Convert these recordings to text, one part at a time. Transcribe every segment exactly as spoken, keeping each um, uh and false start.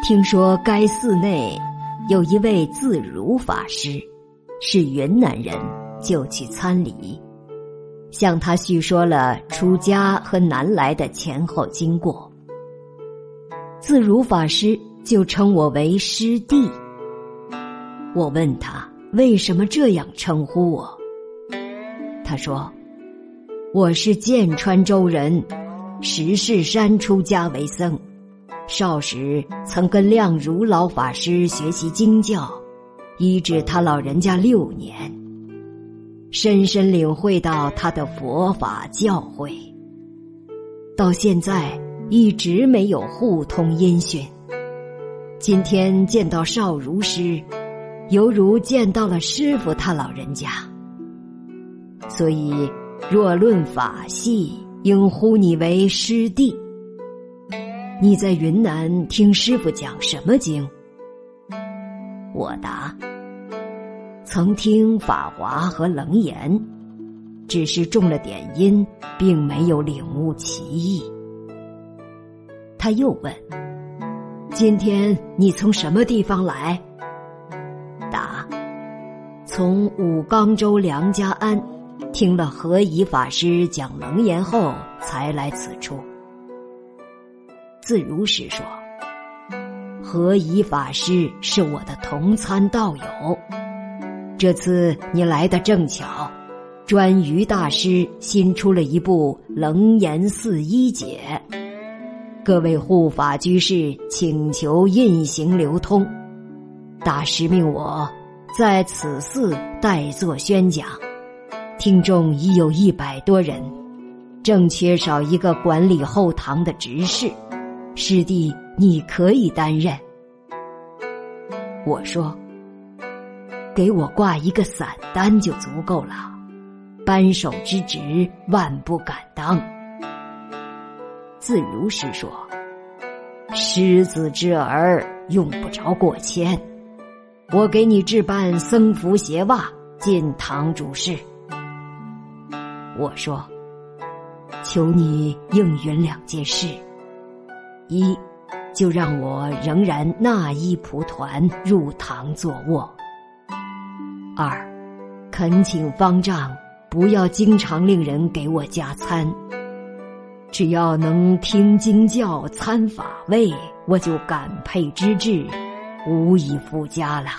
听说该寺内有一位自如法师，是云南人，就去参礼，向他叙说了出家和南来的前后经过。自如法师就称我为师弟。我问他为什么这样称呼我，他说我是剑川州人，石室山出家为僧，少时曾跟亮如老法师学习经教，医治他老人家六年，深深领会到他的佛法教诲，到现在一直没有互通音讯。今天见到少如师，犹如见到了师父他老人家，所以若论法系，应呼你为师弟。你在云南听师父讲什么经？我答，曾听法华和楞严，只是中了点音，并没有领悟其意。他又问，今天你从什么地方来？答，从武冈州梁家庵，听了何以法师讲楞严后，才来此处。自如师说，何以法师是我的同参道友，这次你来得正巧，专于大师新出了一部楞严四一解，各位护法居士请求印行流通，大师命我在此寺代作宣讲，听众已有一百多人，正缺少一个管理后堂的执事，师弟你可以担任。我说，给我挂一个散单就足够了，扳手之职万不敢当。自如师说，狮子之耳用不着过谦，我给你置办僧服鞋袜进堂主事。我说，求你应允两件事，一，就让我仍然纳衣蒲团入堂坐卧；二，恳请方丈不要经常令人给我加餐，只要能听经教参法位，我就感佩之至，无以复加了。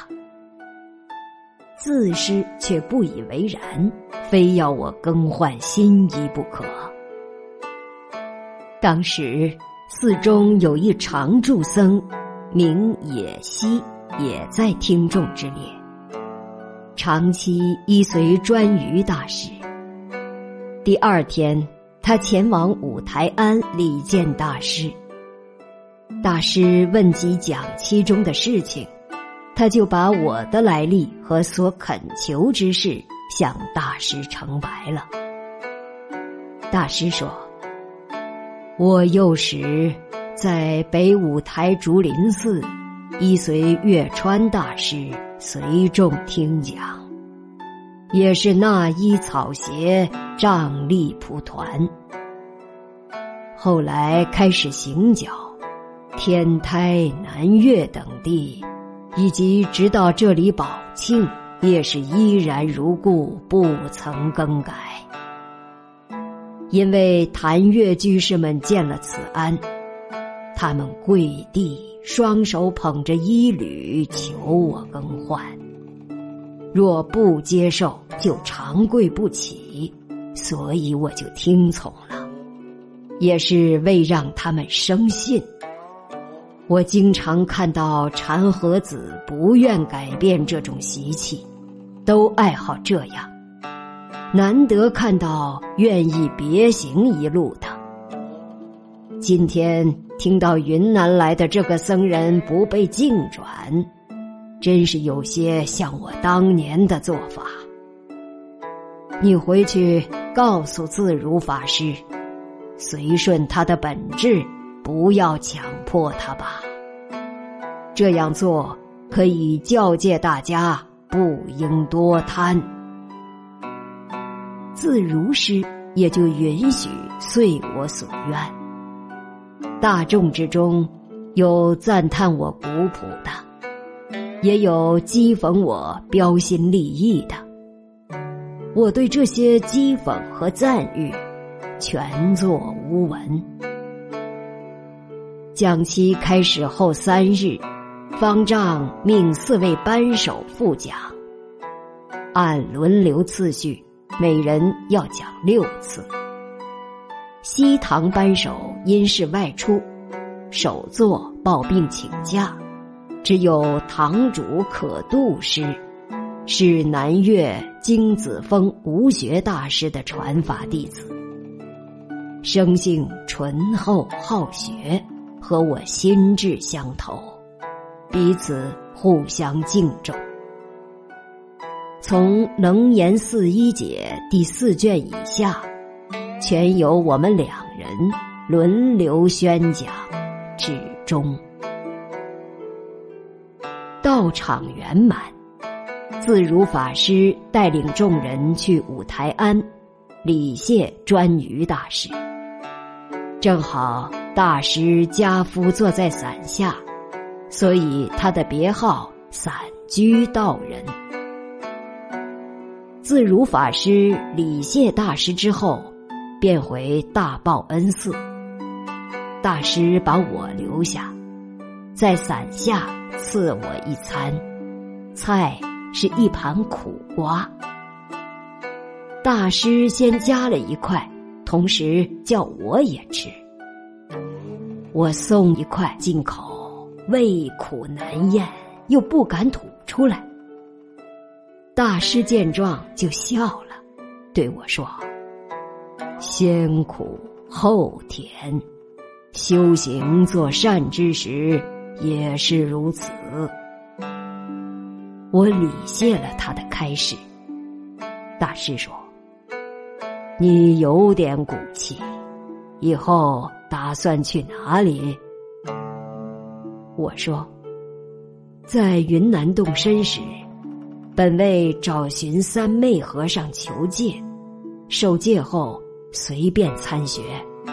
自师却不以为然，非要我更换新衣不可。当时寺中有一常住僧，名野溪，也在听众之列，长期依随专于大师。第二天，他前往五台庵礼见大师。大师问及讲期中的事情，他就把我的来历和所恳求之事向大师呈白了。大师说，我幼时在北五台竹林寺依随月川大师随众听讲，也是纳衣草鞋，仗力蒲团。后来开始行脚，天台、南岳等地，以及直到这里宝庆，也是依然如故，不曾更改。因为谭岳居士们见了此庵，他们跪地，双手捧着衣履，求我更换。若不接受，就长跪不起，所以我就听从了，也是为让他们生信。我经常看到禅和子不愿改变这种习气，都爱好这样，难得看到愿意别行一路的。今天听到云南来的这个僧人不被净转，真是有些像我当年的做法。你回去告诉自如法师，随顺他的本质，不要强迫他吧。这样做可以教诫大家不应多贪。自如师也就允许遂我所愿。大众之中， 有赞叹我古朴的，也有讥讽我标新立异的。我对这些讥讽和赞誉全作无闻。讲期开始后三日，方丈命四位班首复讲，按轮流次序，每人要讲六次。西堂班首因事外出，首座抱病请假，只有堂主可度师，是南岳金子峰吴学大师的传法弟子，生性醇厚好学，和我心智相投，彼此互相敬重。从楞严四一解第四卷以下，全由我们两人轮流宣讲至终。道场圆满，自如法师带领众人去五台庵礼谢专瑜大师，正好大师家夫坐在伞下，所以他的别号伞居道人。自如法师礼谢大师之后，便回大报恩寺。大师把我留下，在伞下赐我一餐，菜是一盘苦瓜。大师先夹了一块，同时叫我也吃。我送一块进口，味苦难咽，又不敢吐出来。大师见状就笑了，对我说：先苦后甜，修行做善之时也是如此。我礼谢了他的开示。大师说：你有点骨气，以后打算去哪里？我说：在云南动身时，本为找寻三昧和尚求戒，受戒后随便参学。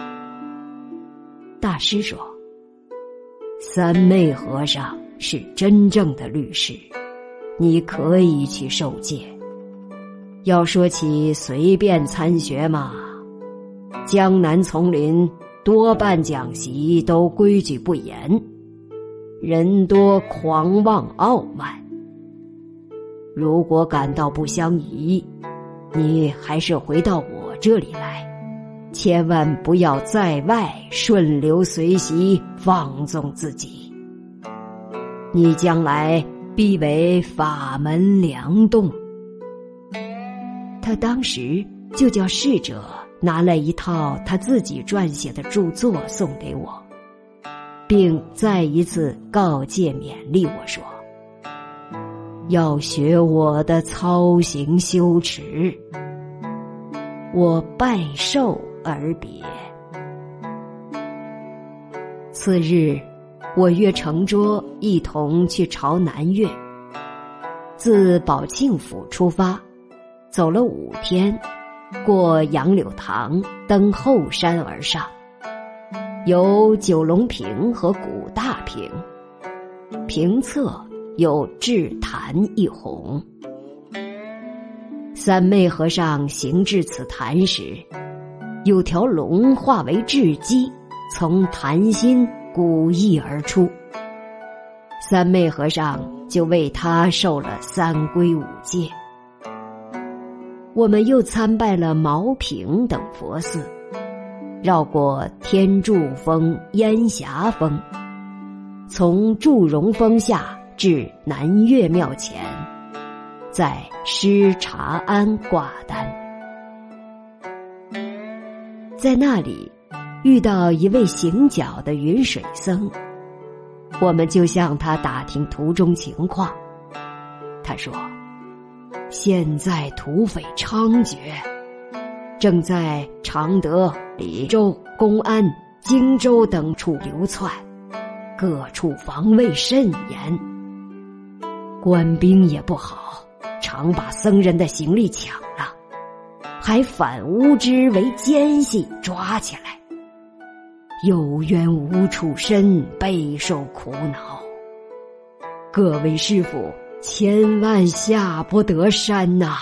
大师说：三昧和尚是真正的律师，你可以去受戒。要说起随便参学嘛，江南丛林多半讲习都规矩不严，人多狂妄傲慢。如果感到不相宜，你还是回到我这里来，千万不要在外顺流随习，放纵自己。你将来必为法门良栋。他当时就叫侍者拿来一套他自己撰写的著作送给我，并再一次告诫勉励我说：要学我的操行修持。我拜受而别。次日，我约程卓一同去朝南岳，自宝庆府出发，走了五天，过杨柳塘，登后山而上，有九龙坪和古大坪，坪侧有智潭一泓。三昧和尚行至此潭时，有条龙化为雉鸡，从潭心鼓翼而出。三昧和尚就为他受了三皈五戒。我们又参拜了毛坪等佛寺，绕过天柱峰、烟霞峰，从祝融峰下至南岳庙前，在施茶庵挂单。在那里遇到一位行脚的云水僧，我们就向他打听途中情况。他说：现在土匪猖獗，正在常德、李州、公安、荆州等处流窜，各处防卫甚严，官兵也不好，常把僧人的行李抢了，还反诬之为奸细抓起来。 有冤无处伸，备受苦恼。各位师父，千万下不得山呐！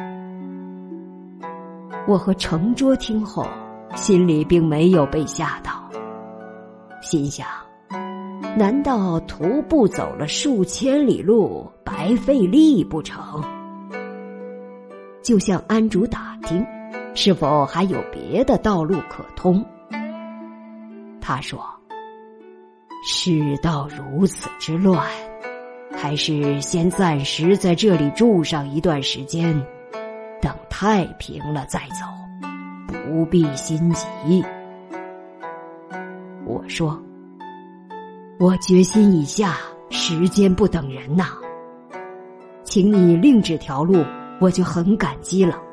我和程卓听后，心里并没有被吓到，心想，难道徒步走了数千里路，白费力不成？就向庵主打听，是否还有别的道路可通。他说，世道如此之乱，还是先暂时在这里住上一段时间，等太平了再走，不必心急。我说，我决心已下，时间不等人呐，请你另指条路，我就很感激了。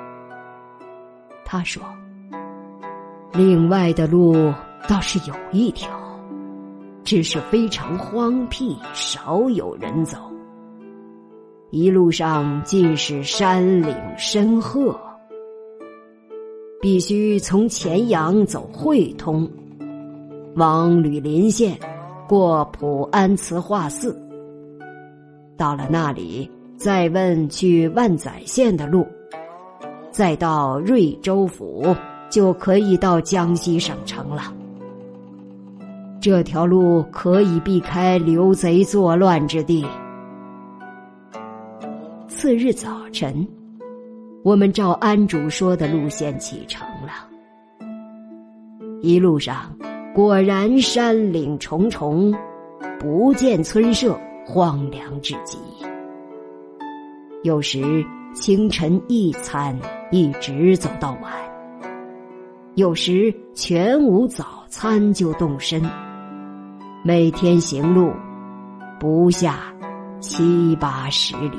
他说，另外的路倒是有一条，只是非常荒僻，少有人走，一路上尽是山岭深壑，必须从乾阳走会通，往吕林县，过普安慈化寺，到了那里再问去万载县的路，再到瑞州府，就可以到江西省城了。这条路可以避开流贼作乱之地。次日早晨，我们照庵主说的路线启程了。一路上果然山岭重重，不见村舍，荒凉至极。有时清晨一餐，一直走到晚；有时全无早餐就动身。每天行路不下七八十里。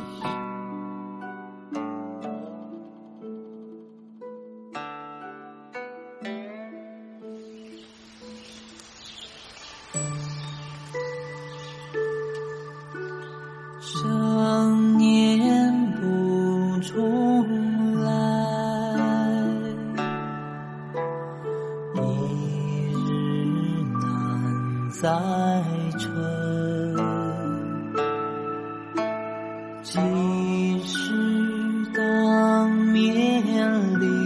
想念不重来，一日难再晨。即使当面临